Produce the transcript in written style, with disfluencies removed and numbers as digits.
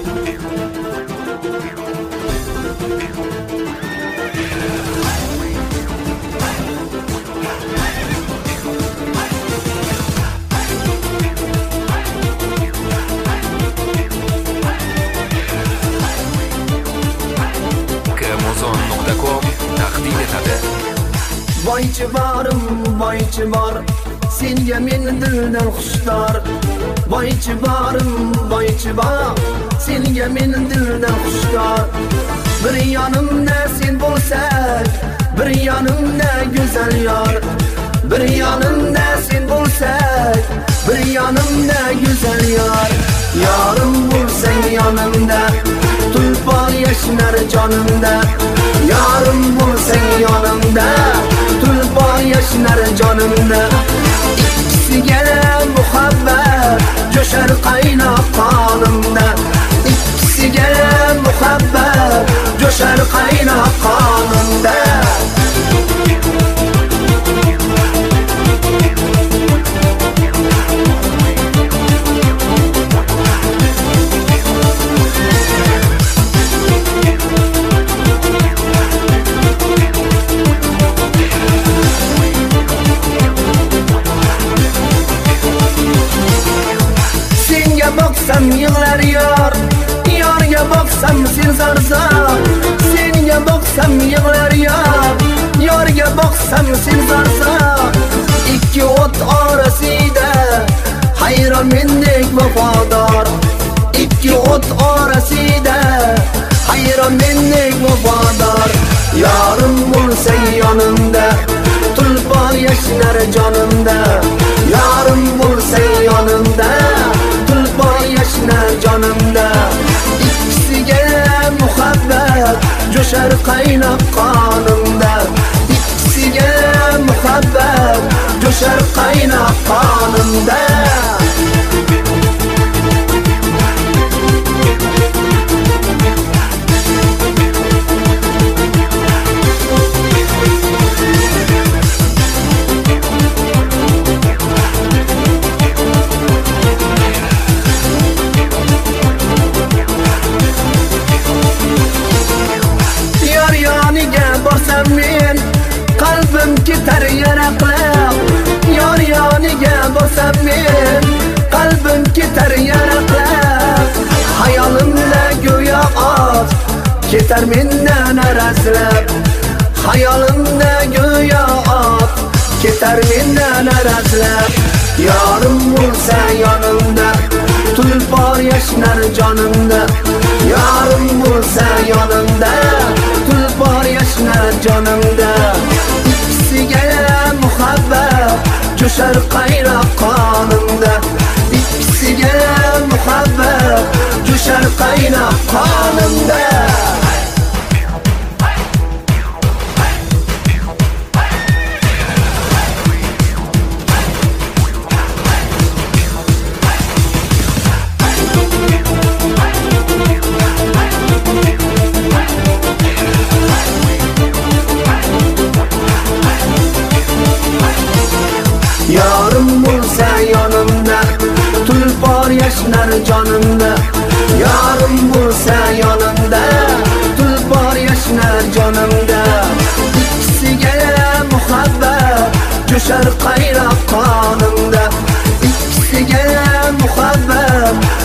taqdim etadi. Voychi bor, senga men dildan xushtor. Voychi bor, senga men dildan xushtor. Bir yonimda sen bo'lsang, bir yonimda go'zal yor. Bir yonimda sen bo'lsang, bir yonimda go'zal yor. Yorim bo'lsang yonimda, tulpor yashnar jonimda. Yorim bo'lsang yonimda, tulpor yashnar jonimda. Ikkisiga muhabbat jo'shar qaynoq qonimda. Ikkisiga muhabbat jo'shar qaynoq qonimda. Boksam yig'lar yor, yorga boksam sen zarzor. Senga boksam yig'lar yor, yorga boksam sen zarzor. Ikki o't orasida hayron mendek vafodor. Ikki o't orasida hayron mendek vafodor. Yorim bo'lsa yonimda, tulpor yashnar jonimda. Yorim bo'lsa yonimda, tulpor yashnar jonimda. Ikkisiga muhabbat jo'shar qaynoq qonimda. Ikkisiga muhabbat jo'shar qaynoq qonimda. Men qalbim ketar yaraqlab. Yor yoniga borsam men qalbim ketar yaraqlab. Hayolimda go'yo ot ketar mendan arazlab. Hayolimda go'yo ot ketar mendan arazlab. Yorim bo'lsa yonimda, tulpor yashnar jonimda. Yorim bo'lsa yonimda, tulpor yashnar jonimda. Ikkisiga muhabbat jo'shar qaynoq qonimda. Ikkisiga muhabbat jo'shar qaynoq qonimda. Yorim bo'lsa yonimda, tulpor yashnar jonimda. Yorim bo'lsa yonimda, tulpor yashnar jonimda. Ikkisiga muhabbat jo'shar qaynoq qonimda. Ikkisiga muhabbat